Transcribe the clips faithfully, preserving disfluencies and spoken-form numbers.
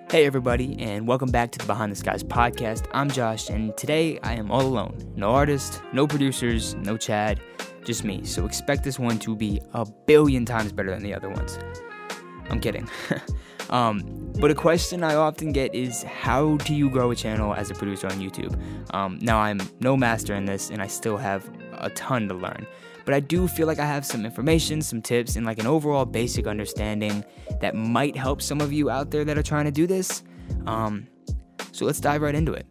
Hey everybody, and welcome back to the Behind the Skies podcast. I'm Josh, and today I am all alone. No artist, no producers, no Chad, just me. So expect this one to be a billion times better than the other ones. I'm kidding. um, but a question I often get is, how do you grow a channel as a producer on YouTube? Um, now, I'm no master in this, and I still have a ton to learn. But I do feel like I have some information, some tips, and like an overall basic understanding that might help some of you out there that are trying to do this. Um, so let's dive right into it.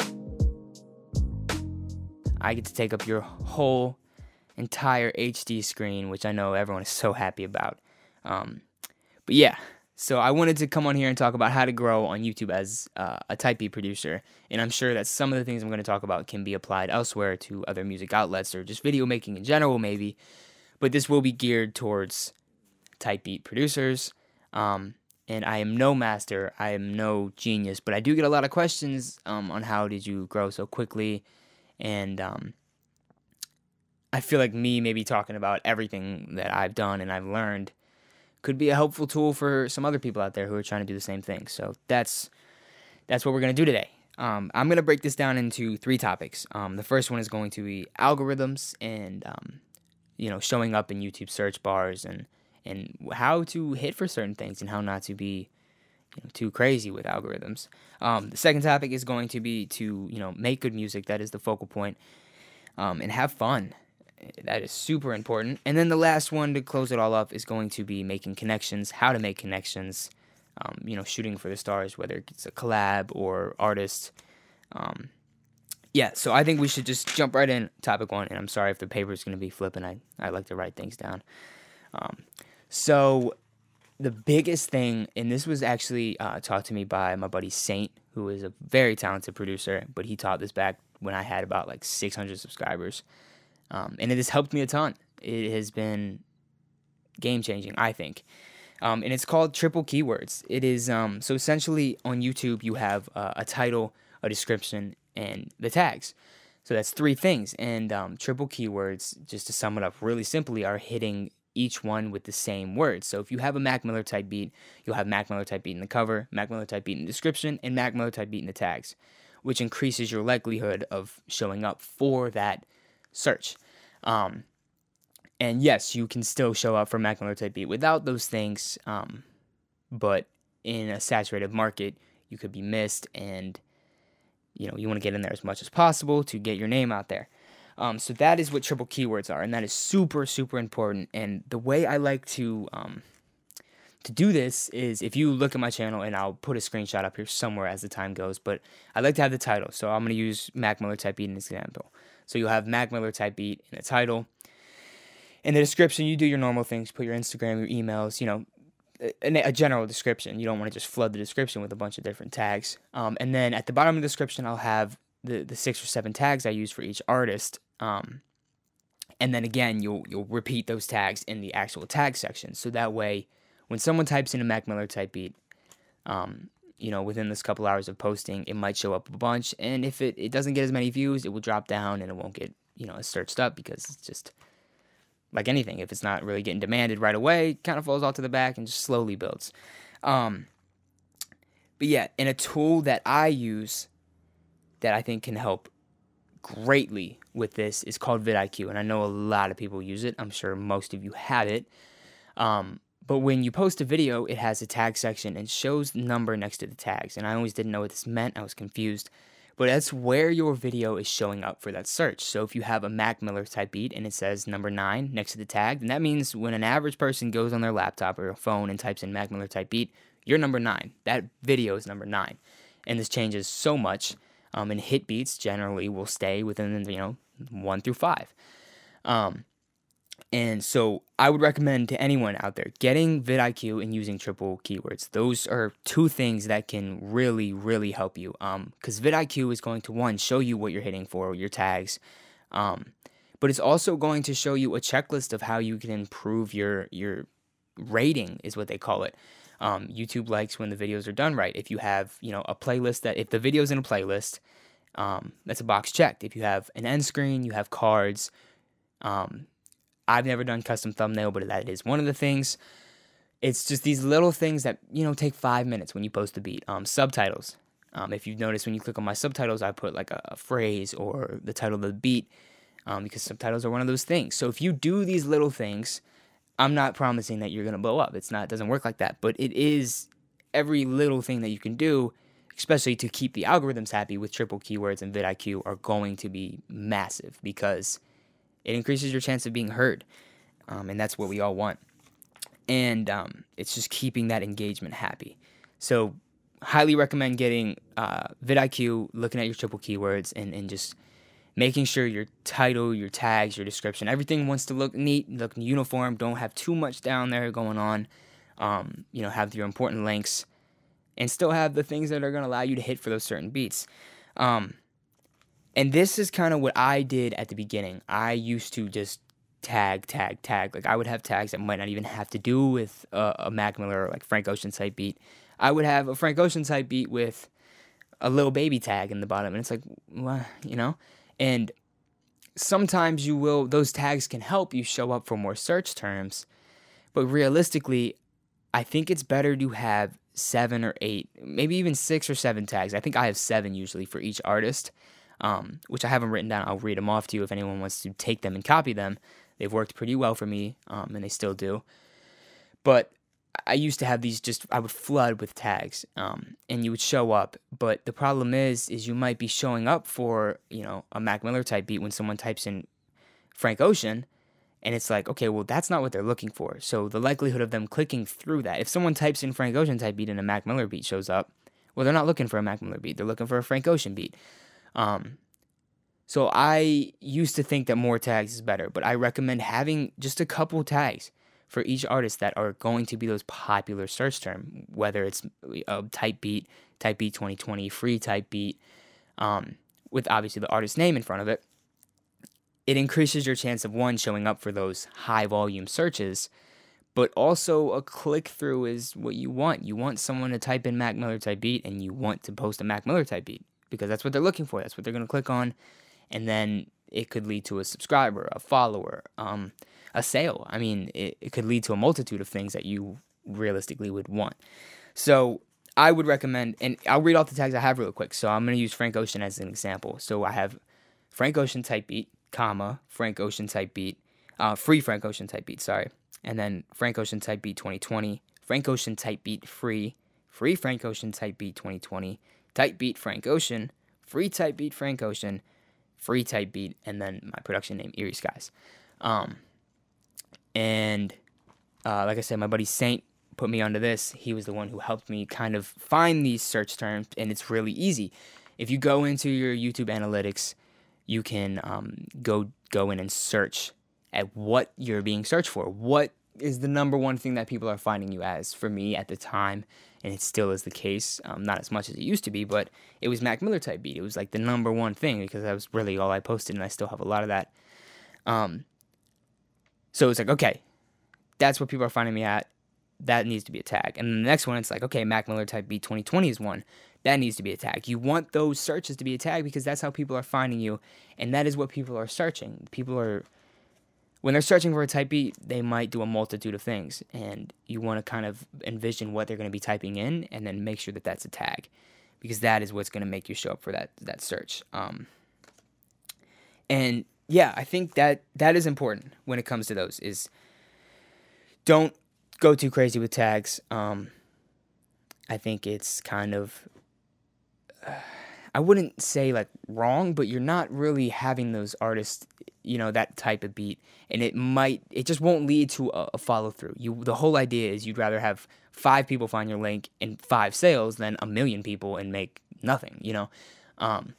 I get to take up your whole entire H D screen, which I know everyone is so happy about. Um, but yeah, so I wanted to come on here and talk about how to grow on YouTube as uh, a type beat producer. And I'm sure that some of the things I'm going to talk about can be applied elsewhere to other music outlets or just video making in general, maybe. But this will be geared towards type beat producers. Um, and I am no master. I am no genius. But I do get a lot of questions um, on how did you grow so quickly. And um, I feel like me maybe talking about everything that I've done and I've learned could be a helpful tool for some other people out there who are trying to do the same thing. So that's that's what we're going to do today. Um, I'm going to break this down into three topics. Um, the first one is going to be algorithms and, um, you know, showing up in YouTube search bars and, and how to hit for certain things and how not to be, you know, too crazy with algorithms. Um, the second topic is going to be to, you know, make good music. That is the focal point. Um, and have fun. That is super important. And then the last one to close it all up is going to be making connections, how to make connections, um, you know, shooting for the stars, whether it's a collab or artist. Um, yeah, so I think we should just jump right in, topic one. And I'm sorry if the paper is going to be flipping. I, I like to write things down. Um, so the biggest thing, and this was actually uh, taught to me by my buddy Saint, who is a very talented producer, but he taught this back when I had about like six hundred subscribers. Um, and it has helped me a ton. It has been game-changing, I think. Um, and it's called triple keywords. It is, um, so essentially on YouTube you have uh, a title, a description, and the tags. So that's three things. And um, triple keywords, just to sum it up really simply, are hitting each one with the same words. So if you have a Mac Miller type beat, you'll have Mac Miller type beat in the cover, Mac Miller type beat in the description, and Mac Miller type beat in the tags, which increases your likelihood of showing up for that search. Um, and yes, you can still show up for Mac Miller type beat without those things, um, but in a saturated market, you could be missed, and you know you want to get in there as much as possible to get your name out there. Um, so that is what triple keywords are, and that is super, super important. And the way I like to um, to do this is, if you look at my channel, and I'll put a screenshot up here somewhere as the time goes, but I like to have the title. So I'm going to use Mac Miller type beat as an example. So you'll have Mac Miller type beat in the title. In the description, you do your normal things, put your Instagram, your emails, you know, a, a general description. You don't want to just flood the description with a bunch of different tags. Um, and then at the bottom of the description, I'll have the, the six or seven tags I use for each artist. Um, and then again, you'll you'll repeat those tags in the actual tag section. So that way, when someone types in a Mac Miller type beat, um, you know, within this couple hours of posting, it might show up a bunch. And if it, it doesn't get as many views, it will drop down and it won't get, you know, as searched up, because it's just like anything. If it's not really getting demanded right away, it kind of falls off to the back and just slowly builds. Um, but yeah, and a tool that I use that I think can help greatly with this is called vidIQ. And I know a lot of people use it. I'm sure most of you have it. Um, But when you post a video, it has a tag section and shows the number next to the tags. And I always didn't know what this meant. I was confused. But that's where your video is showing up for that search. So if you have a Mac Miller type beat and it says number nine next to the tag, then that means when an average person goes on their laptop or a phone and types in Mac Miller type beat, you're number nine. That video is number nine. And this changes so much. Um, and hit beats generally will stay within, you know, one through five. Um, And so I would recommend to anyone out there getting vidIQ and using triple keywords. Those are two things that can really, really help you. Um, because vidIQ is going to, one, show you what you're hitting for, your tags. Um, but it's also going to show you a checklist of how you can improve your your rating, is what they call it. Um, YouTube likes when the videos are done right. If you have, you know, a playlist that, if the video's in a playlist, um, that's a box checked. If you have an end screen, you have cards. Um, I've never done custom thumbnail, but that is one of the things. It's just these little things that, you know, take five minutes when you post a beat. Um, subtitles. Um, if you've noticed, when you click on my subtitles, I put like a, a phrase or the title of the beat, um, because subtitles are one of those things. So if you do these little things, I'm not promising that you're going to blow up. It's not, it doesn't work like that. But it is every little thing that you can do, especially to keep the algorithms happy with triple keywords and vidIQ, are going to be massive because it increases your chance of being heard. Um, and that's what we all want. And um, it's just keeping that engagement happy. So highly recommend getting uh, vidIQ, looking at your triple keywords, and, and just making sure your title, your tags, your description, everything wants to look neat, look uniform. Don't have too much down there going on. Um, you know, have your important links, and still have the things that are going to allow you to hit for those certain beats. Um, and this is kind of what I did at the beginning. I used to just tag, tag, tag. Like, I would have tags that might not even have to do with uh, a Mac Miller or like Frank Ocean type beat. I would have a Frank Ocean type beat with a Lil Baby tag in the bottom, and it's like, well, you know? And sometimes you will, those tags can help you show up for more search terms, but realistically, I think it's better to have seven or eight, maybe even six or seven tags. I think I have seven usually for each artist, um, which I haven't written down. I'll read them off to you if anyone wants to take them and copy them. They've worked pretty well for me, um, and they still do. But I used to have these just, I would flood with tags, um, and you would show up. But the problem is, is you might be showing up for, you know, a Mac Miller type beat when someone types in Frank Ocean, and it's like, okay, well, that's not what they're looking for. So the likelihood of them clicking through that, if someone types in Frank Ocean type beat and a Mac Miller beat shows up, well, they're not looking for a Mac Miller beat. They're looking for a Frank Ocean beat. Um, so I used to think that more tags is better, but I recommend having just a couple tags for each artist that are going to be those popular search term, whether it's a type beat, type beat twenty twenty, free type beat, um, with obviously the artist name in front of it. It increases your chance of, one, showing up for those high volume searches, but also a click through is what you want. You want someone to type in Mac Miller type beat, and you want to post a Mac Miller type beat because that's what they're looking for. That's what they're going to click on, and then it could lead to a subscriber, a follower, um, a sale. I mean, it, it could lead to a multitude of things that you realistically would want. So I would recommend, and I'll read off the tags I have real quick. So I'm going to use Frank Ocean as an example. So I have Frank Ocean type beat, comma, Frank Ocean type beat, uh, free Frank Ocean type beat, sorry. And then Frank Ocean type beat twenty twenty, Frank Ocean type beat free, free Frank Ocean type beat twenty twenty, type beat Frank Ocean, free type beat Frank Ocean, free type beat, and then my production name, Eerie Skies. Um, and uh, like I said, my buddy Saint put me onto this. He was the one who helped me kind of find these search terms, and it's really easy. If you go into your YouTube analytics, you can um, go go in and search at what you're being searched for. What is the number one thing that people are finding you as? For me at the time, and it still is the case, um, not as much as it used to be, but it was Mac Miller type beat. It was like the number one thing because that was really all I posted, and I still have a lot of that. Um, so it's like, okay, that's what people are finding me at. That needs to be a tag. And then the next one, it's like, okay, Mac Miller type beat twenty twenty is one. That needs to be a tag. You want those searches to be a tag because that's how people are finding you, and that is what people are searching. People are, when they're searching for a type beat, they might do a multitude of things, and you want to kind of envision what they're going to be typing in and then make sure that that's a tag because that is what's going to make you show up for that that search. Um, and yeah, I think that that is important when it comes to those is don't go too crazy with tags. Um, I think it's kind of, uh, I wouldn't say like wrong, but you're not really having those artists, you know, that type of beat, and it might, it just won't lead to a, a follow through. You, the whole idea is you'd rather have five people find your link and five sales than a million people and make nothing, you know, um,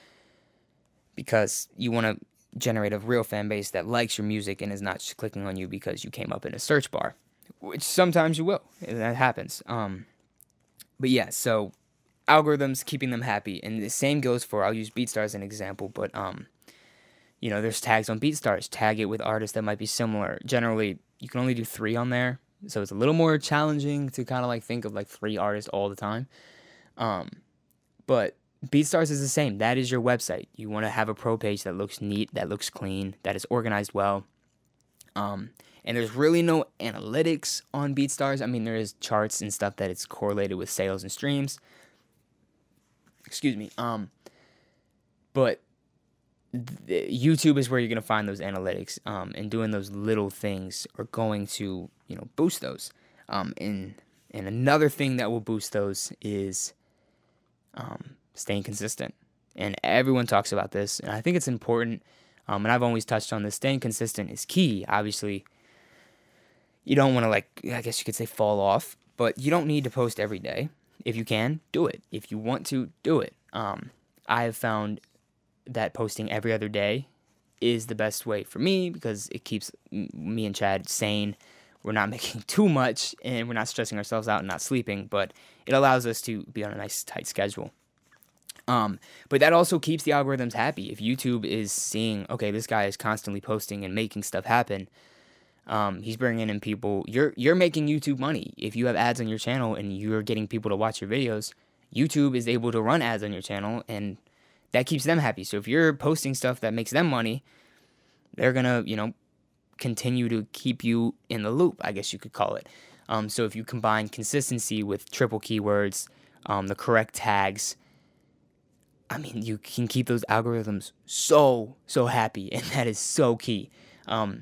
because you want to generate a real fan base that likes your music and is not just clicking on you because you came up in a search bar, which sometimes you will. That happens. Um, but yeah, so algorithms, keeping them happy. And the same goes for, I'll use BeatStars as an example, but, um, you know, there's tags on BeatStars. Tag it with artists that might be similar. Generally, you can only do three on there, so it's a little more challenging to kind of like think of like three artists all the time. Um, but BeatStars is the same. That is your website. You want to have a pro page that looks neat, that looks clean, that is organized well. Um, and there's really no analytics on BeatStars. I mean, there is charts and stuff that it's correlated with sales and streams. Excuse me. Um, but th- YouTube is where you're gonna find those analytics. Um, and doing those little things are going to, you know, boost those. Um, and and another thing that will boost those is um, staying consistent. And everyone talks about this, and I think it's important. Um, and I've always touched on this. Staying consistent is key. Obviously, you don't want to, like, I guess you could say fall off, but you don't need to post every day. If you can, do it. If you want to, do it. Um, I have found that posting every other day is the best way for me because it keeps me and Chad sane. We're not making too much, and we're not stressing ourselves out and not sleeping, but it allows us to be on a nice, tight schedule. Um, but that also keeps the algorithms happy. If YouTube is seeing, okay, this guy is constantly posting and making stuff happen, um, he's bringing in people. You're you're making YouTube money. If you have ads on your channel and you're getting people to watch your videos, YouTube is able to run ads on your channel, and that keeps them happy. So if you're posting stuff that makes them money, they're gonna, you know, continue to keep you in the loop, I guess you could call it. Um, so if you combine consistency with triple keywords, um, the correct tags, I mean, you can keep those algorithms so, so happy, and that is so key. Um,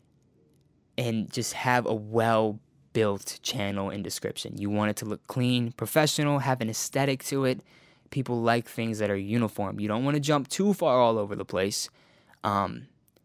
and just have a well-built channel and description. You want it to look clean, professional, have an aesthetic to it. People like things that are uniform. You don't want to jump too far all over the place. Um,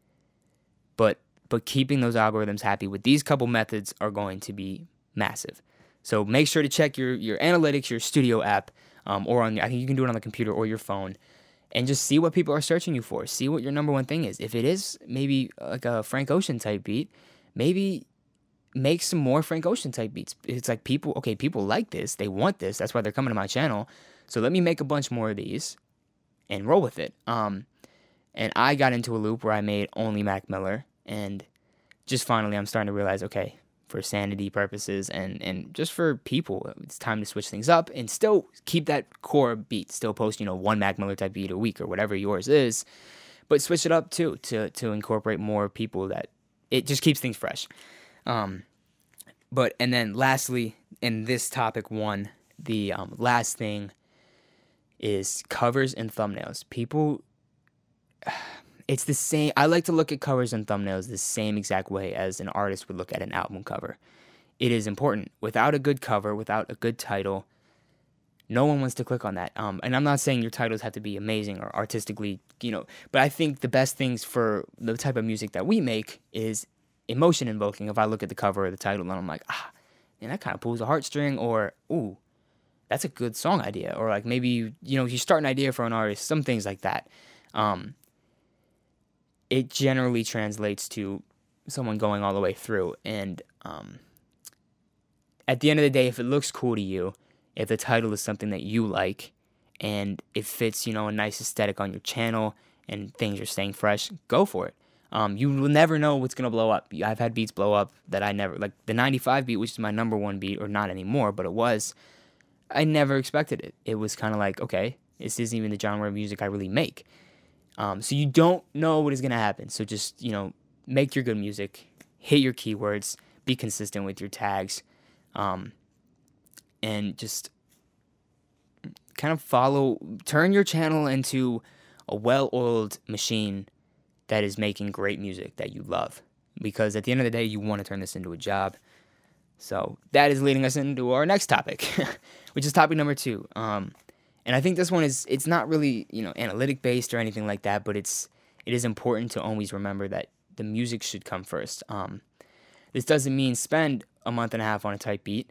but but keeping those algorithms happy with these couple methods are going to be massive. So make sure to check your, your analytics, your studio app, um, or on, I think you can do it on the computer or your phone, and just see what people are searching you for. See what your number one thing is. If it is maybe like a Frank Ocean type beat, maybe make some more Frank Ocean type beats. It's like people, okay, people like this. They want this. That's why they're coming to my channel. So let me make a bunch more of these and roll with it. Um, and I got into a loop where I made only Mac Miller, and just finally I'm starting to realize, okay, for sanity purposes and, and just for people, it's time to switch things up and still keep that core beat. Still post, you know, one Mac Miller type beat a week or whatever yours is, but switch it up too to to incorporate more people. That it just keeps things fresh. Um, but and then lastly, in this topic one, the um, last thing is covers and thumbnails. People, it's the same. I like to look at covers and thumbnails the same exact way as an artist would look at an album cover. It is important. Without a good cover, without a good title, no one wants to click on that. Um, and I'm not saying your titles have to be amazing or artistically, you know, but I think the best things for the type of music that we make is emotion invoking. If I look at the cover or the title and I'm like, ah, man, that kind of pulls a heartstring, or, ooh, that's a good song idea. Or like maybe, you, you know, you start an idea for an artist, some things like that. Um, it generally translates to someone going all the way through. And um, at the end of the day, if it looks cool to you, if the title is something that you like, and it fits, you know, a nice aesthetic on your channel, and things are staying fresh, go for it. Um, you will never know what's going to blow up. I've had beats blow up that I never, like the ninety-five beat, which is my number one beat, or not anymore, but it was, I never expected it. It was kind of like, okay, this isn't even the genre of music I really make. Um, so you don't know what is going to happen. So just, you know, make your good music, hit your keywords, be consistent with your tags, um, and just kind of follow, turn your channel into a well-oiled machine that is making great music that you love. Because at the end of the day, you want to turn this into a job. So that is leading us into our next topic, which is topic number two. Um, and I think this one is, it's not really, you know, analytic based or anything like that, but it's, it is important to always remember that the music should come first. Um, this doesn't mean spend a month and a half on a type beat,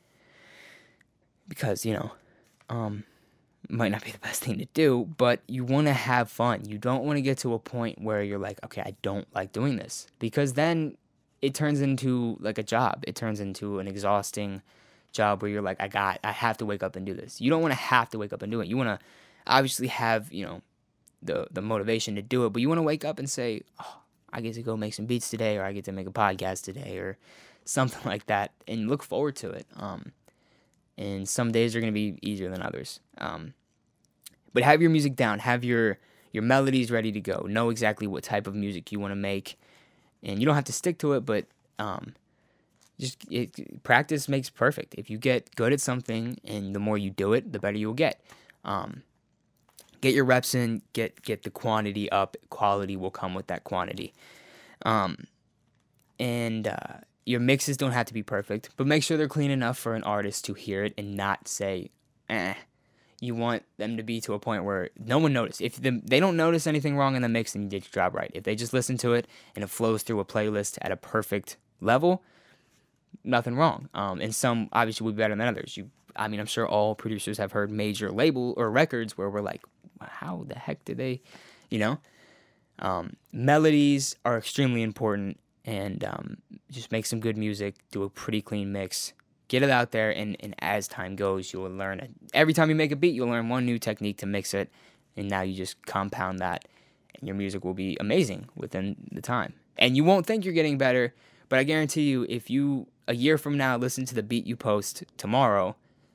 because, you know, um, might not be the best thing to do, but you want to have fun. You don't want to get to a point where you're like, okay, I don't like doing this, because then it turns into like a job. It turns into an exhausting job where you're like, I got, I have to wake up and do this. You don't want to have to wake up and do it. You want to obviously have, you know, the the motivation to do it, but you want to wake up and say, oh, I get to go make some beats today, or I get to make a podcast today, or something like that, and look forward to it. Um, and some days are going to be easier than others. Um, but have your music down. Have your your melodies ready to go. Know exactly what type of music you want to make. and you don't have to stick to it, but um, just it, practice makes perfect. If you get good at something, and the more you do it, the better you'll get. Um, get your reps in, get get the quantity up. Quality will come with that quantity. Um, and uh, your mixes don't have to be perfect, but make sure they're clean enough for an artist to hear it and not say, eh. You want them to be to a point where no one noticed. If the, they don't notice anything wrong in the mix, then you did your job right. If they just listen to it and it flows through a playlist at a perfect level, nothing wrong. Um, and some obviously will be better than others. You, I mean, I'm sure all producers have heard major label or records where we're like, how the heck did they, you know? Um, melodies are extremely important, and um, just make some good music, do a pretty clean mix. Get it out there, and, and as time goes, you will learn it. Every time you make a beat, you'll learn one new technique to mix it, and now you just compound that, and your music will be amazing within the time. And you won't think you're getting better, but I guarantee you, if you, a year from now, listen to the beat you post tomorrow,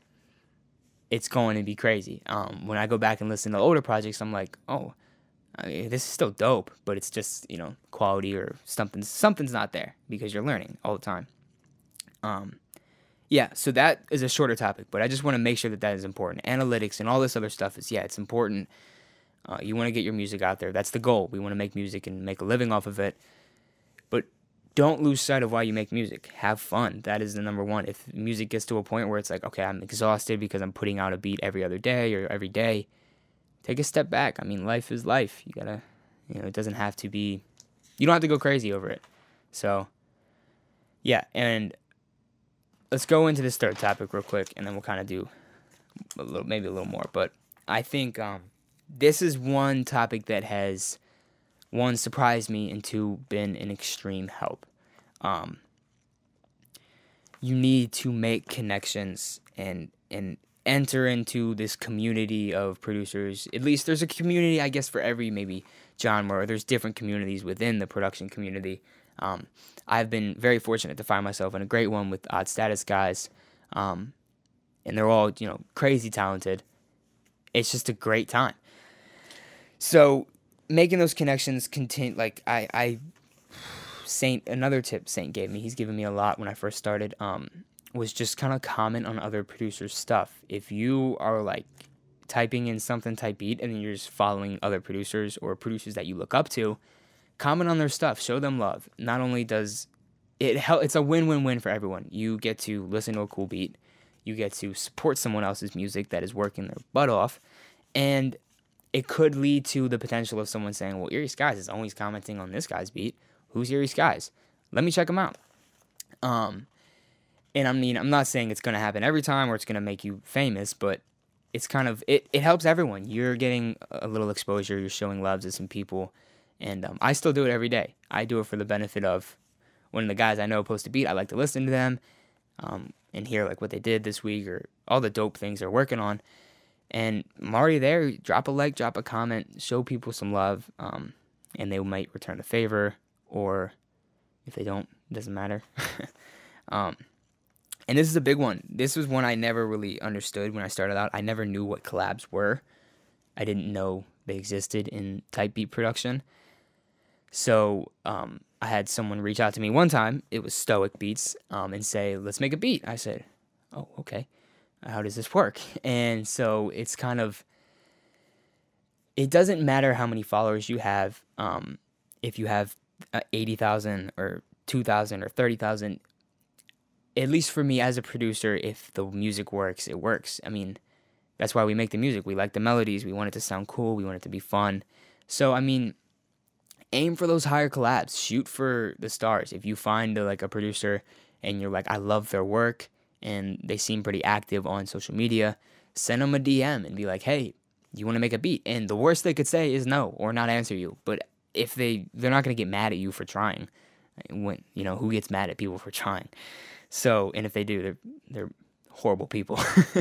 it's going to be crazy. Um, when I go back and listen to older projects, I'm like, oh, I mean, this is still dope, but it's just, you know, quality or something, something's not there, because you're learning all the time. Um... Yeah, so that is a shorter topic, but I just want to make sure that that is important. Analytics and all this other stuff is, yeah, it's important. Uh, you want to get your music out there. That's the goal. We want to make music and make a living off of it. But don't lose sight of why you make music. Have fun. That is the number one. If music gets to a point where it's like, okay, I'm exhausted because I'm putting out a beat every other day or every day, take a step back. I mean, life is life. You got to, you know, it doesn't have to be, you don't have to go crazy over it. So, yeah, and let's go into this third topic real quick, and then we'll kind of do a little, maybe a little more. But I think um, this is one topic that has, one, surprised me, and two, been an extreme help. Um, you need to make connections and and enter into this community of producers. At least there's a community, I guess, for every maybe genre, or there's different communities within the production community. Um, I've been very fortunate to find myself in a great one with Odd Status guys, um, and they're all, you know, crazy talented. It's just a great time. So making those connections continue. Like I, I, Saint, another tip Saint gave me. He's given me a lot when I first started. Um, was just kind of comment on other producers' stuff. If you are like typing in something type beat and then you're just following other producers or producers that you look up to, comment on their stuff, show them love. Not only does it help, it's a win-win-win for everyone. You get to listen to a cool beat, you get to support someone else's music that is working their butt off, and it could lead to the potential of someone saying, well, Eerie Skies is always commenting on this guy's beat. Who's Eerie Skies? Let me check him out. Um, and I mean, I'm not saying it's going to happen every time or it's going to make you famous, but it's kind of, it, it helps everyone. You're getting a little exposure, you're showing love to some people. And um, I still do it every day. I do it for the benefit of when the guys I know post a beat, I like to listen to them um, and hear like what they did this week or all the dope things they're working on. And I'm already there. Drop a like, drop a comment, show people some love, um, and they might return the favor. Or if they don't, it doesn't matter. um, and this is a big one. This was one I never really understood when I started out. I never knew what collabs were. I didn't know they existed in type beat production. So um, I had someone reach out to me one time. It was Stoic Beats, um, and say, let's make a beat. I said, oh, okay. How does this work? And so it's kind of, it doesn't matter how many followers you have. Um, if you have uh, eighty thousand or two thousand or thirty thousand, at least for me as a producer, if the music works, it works. I mean, that's why we make the music. We like the melodies. We want it to sound cool. We want it to be fun. So, I mean, aim for those higher collabs. Shoot for the stars. If you find uh, like a producer and you're like, I love their work, and they seem pretty active on social media, send them a D M and be like, hey, you want to make a beat? And the worst they could say is no or not answer you. But if they, they're not going to get mad at you for trying. When, you know, who gets mad at people for trying? So, and if they do, they're, they're horrible people.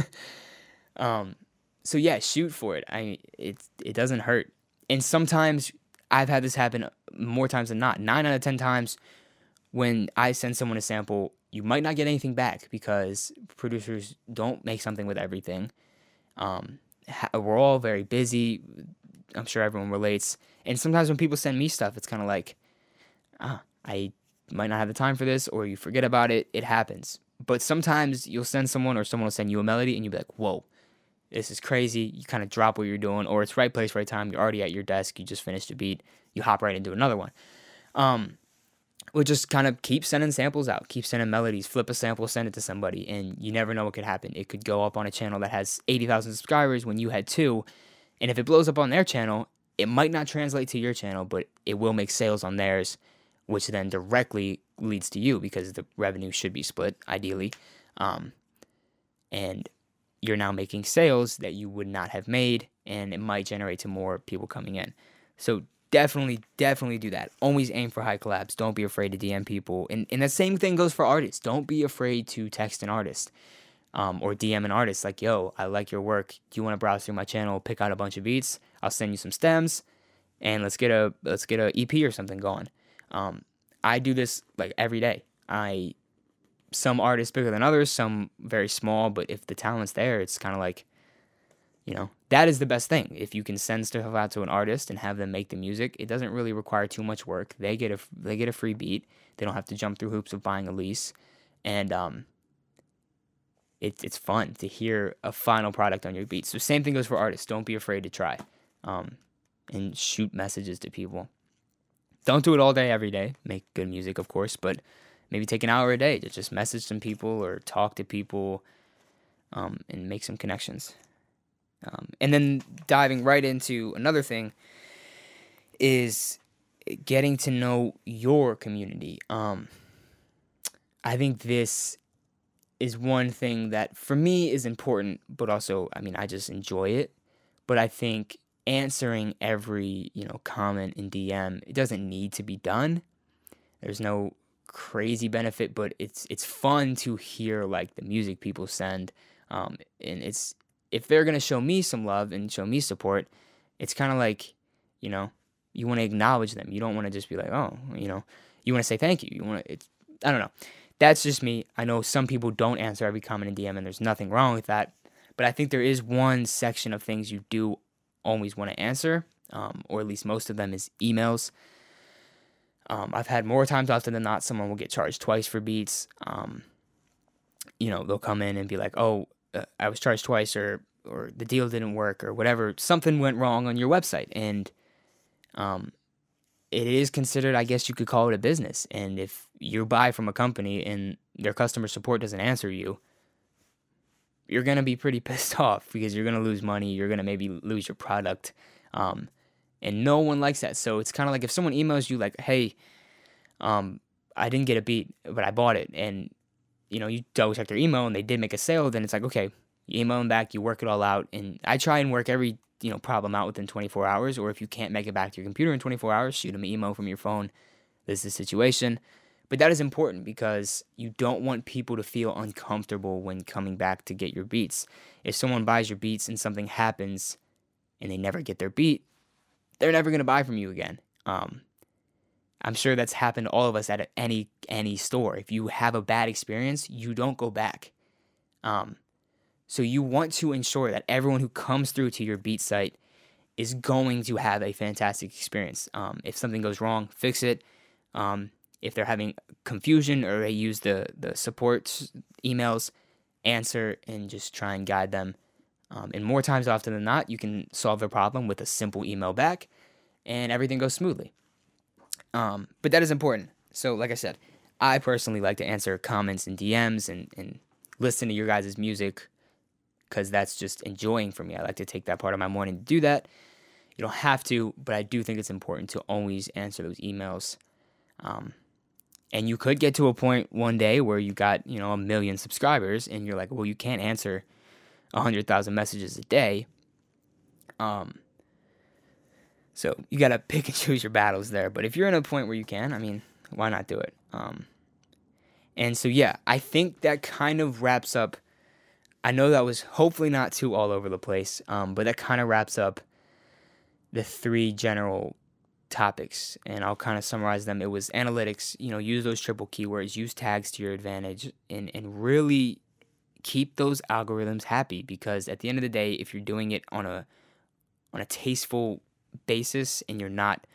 um, so yeah, shoot for it. I, it, it doesn't hurt. And sometimes I've had this happen more times than not. Nine out of ten times when I send someone a sample, you might not get anything back because producers don't make something with everything. Um, we're all very busy. I'm sure everyone relates. And sometimes when people send me stuff, it's kind of like, ah, I might not have the time for this, or you forget about it. It happens. But sometimes you'll send someone, or someone will send you a melody, and you'll be like, whoa, this is crazy. You kind of drop what you're doing, or it's right place, right time. You're already at your desk. You just finished a beat. You hop right into another one. Um, we'll just kind of keep sending samples out, keep sending melodies, flip a sample, send it to somebody, and you never know what could happen. It could go up on a channel that has eighty thousand subscribers when you had two, and if it blows up on their channel, it might not translate to your channel, but it will make sales on theirs, which then directly leads to you because the revenue should be split, ideally. Um, and you're now making sales that you would not have made, and it might generate to more people coming in. So definitely, definitely do that. Always aim for high collabs. Don't be afraid to D M people. And, and the same thing goes for artists. Don't be afraid to text an artist um, or D M an artist like, yo, I like your work. Do you want to browse through my channel, pick out a bunch of beats? I'll send you some stems, and let's get a let's get a E P or something going. Um, I do this like every day. I some artists bigger than others, some very small, but if the talent's there, it's kind of like, you know, that is the best thing. If you can send stuff out to an artist and have them make the music, it doesn't really require too much work. They get a they get a free beat. They don't have to jump through hoops of buying a lease, and um, it's it's fun to hear a final product on your beat. So same thing goes for artists. Don't be afraid to try, um, and shoot messages to people. Don't do it all day, every day. Make good music, of course, but maybe take an hour a day to just message some people or talk to people, um, and make some connections. Um, and then diving right into another thing is getting to know your community. Um, I think this is one thing that for me is important, but also, I mean, I just enjoy it. But I think answering every, you know, comment in D M, it doesn't need to be done. There's no crazy benefit, but it's it's fun to hear like the music people send, um, and it's if they're gonna show me some love and show me support, it's kind of like, you know, you want to acknowledge them. You don't want to just be like, oh, you know, you want to say thank you. You want to, it's I don't know. That's just me. I know some people don't answer every comment in D M, and there's nothing wrong with that. But I think there is one section of things you do always want to answer, um, or at least most of them, is emails. Um, I've had more times often than not, someone will get charged twice for beats. Um, you know, they'll come in and be like, oh, uh, I was charged twice, or or the deal didn't work, or whatever. Something went wrong on your website. And um, it is considered, I guess you could call it a business. And if you buy from a company and their customer support doesn't answer you, you're going to be pretty pissed off because you're going to lose money. You're going to maybe lose your product. Um, and no one likes that. So it's kind of like if someone emails you like, hey, um, I didn't get a beat, but I bought it. And, you know, you double check their email and they did make a sale. Then it's like, okay, you email them back, you work it all out. And I try and work every, you know, problem out within twenty-four hours. Or if you can't make it back to your computer in twenty-four hours, shoot them an email from your phone. This is the situation. But that is important because you don't want people to feel uncomfortable when coming back to get your beats. If someone buys your beats and something happens and they never get their beat, they're never going to buy from you again. Um, I'm sure that's happened to all of us at any any store. If you have a bad experience, you don't go back. Um, so you want to ensure that everyone who comes through to your beat site is going to have a fantastic experience. Um, if something goes wrong, fix it. Um, If they're having confusion or they use the, the support emails, answer and just try and guide them. Um, and more times often than not, you can solve their problem with a simple email back and everything goes smoothly. Um, but that is important. So like I said, I personally like to answer comments and D Ms and, and listen to your guys' music because that's just enjoying for me. I like to take that part of my morning to do that. You don't have to, but I do think it's important to always answer those emails. Um, And you could get to a point one day where you got, you know, a million subscribers and you're like, well, you can't answer one hundred thousand messages a day. Um, so you got to pick and choose your battles there. But if you're in a point where you can, I mean, why not do it? Um, and so, yeah, I think that kind of wraps up. I know that was hopefully not too all over the place, um, but that kind of wraps up the three general topics, and I'll kind of summarize them. It was analytics, you know, use those triple keywords, use tags to your advantage, and, and really keep those algorithms happy, because at the end of the day, if you're doing it on a on a tasteful basis and you're not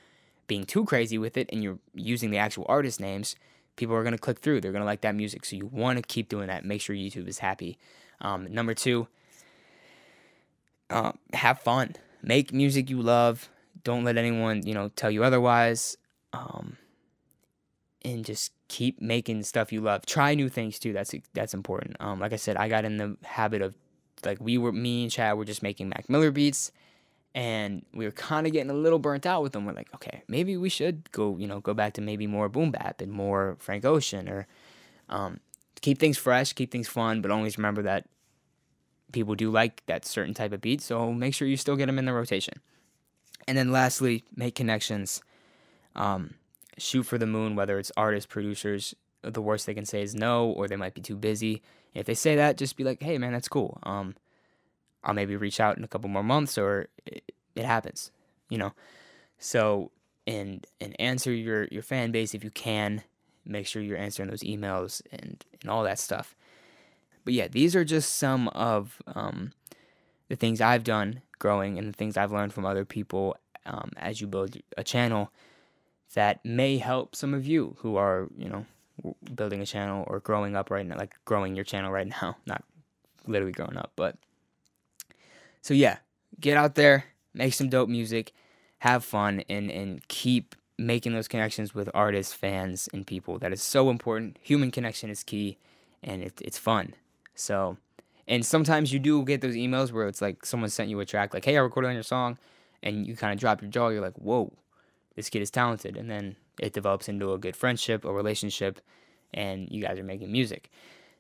being too crazy with it and you're using the actual artist names, people are going to click through. They're going to like that music. So you want to keep doing that. Make sure YouTube is happy. Um, number two, uh, have fun. Make music you love. Don't let anyone, you know, tell you otherwise. Um, and just keep making stuff you love. Try new things too. That's that's important. Um, like I said, I got in the habit of, like, we were, me and Chad were just making Mac Miller beats, and we were kind of getting a little burnt out with them. We're like, okay, maybe we should go, you know, go back to maybe more boom bap and more Frank Ocean, or um, keep things fresh, keep things fun, but always remember that people do like that certain type of beat, so make sure you still get them in the rotation. And then lastly, make connections. Um, shoot for the moon, whether it's artists, producers. The worst they can say is no, or they might be too busy. If they say that, just be like, hey, man, that's cool. Um, I'll maybe reach out in a couple more months, or it, it happens, you know. So, and and answer your, your fan base if you can. Make sure you're answering those emails and, and all that stuff. But yeah, these are just some of um, the things I've done growing and the things I've learned from other people um, as you build a channel that may help some of you who are, you know, building a channel or growing up right now, like growing your channel right now, not literally growing up. But so yeah, get out there, make some dope music, have fun, and, and keep making those connections with artists, fans, and people. That is so important. Human connection is key, and it, it's fun. So, and sometimes you do get those emails where it's like someone sent you a track, like, hey, I recorded on your song, and you kind of drop your jaw. You're like, whoa, this kid is talented. And then it develops into a good friendship, a relationship, and you guys are making music.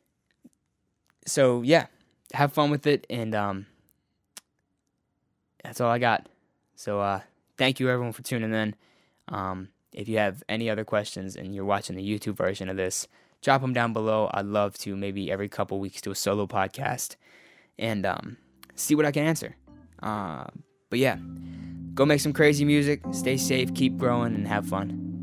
So, yeah, have fun with it, and um, that's all I got. So, uh, thank you, everyone, for tuning in. Um, if you have any other questions and you're watching the YouTube version of this, drop them down below. I'd love to maybe every couple weeks do a solo podcast and um, see what I can answer. Uh, but yeah, go make some crazy music, stay safe, keep growing, and have fun.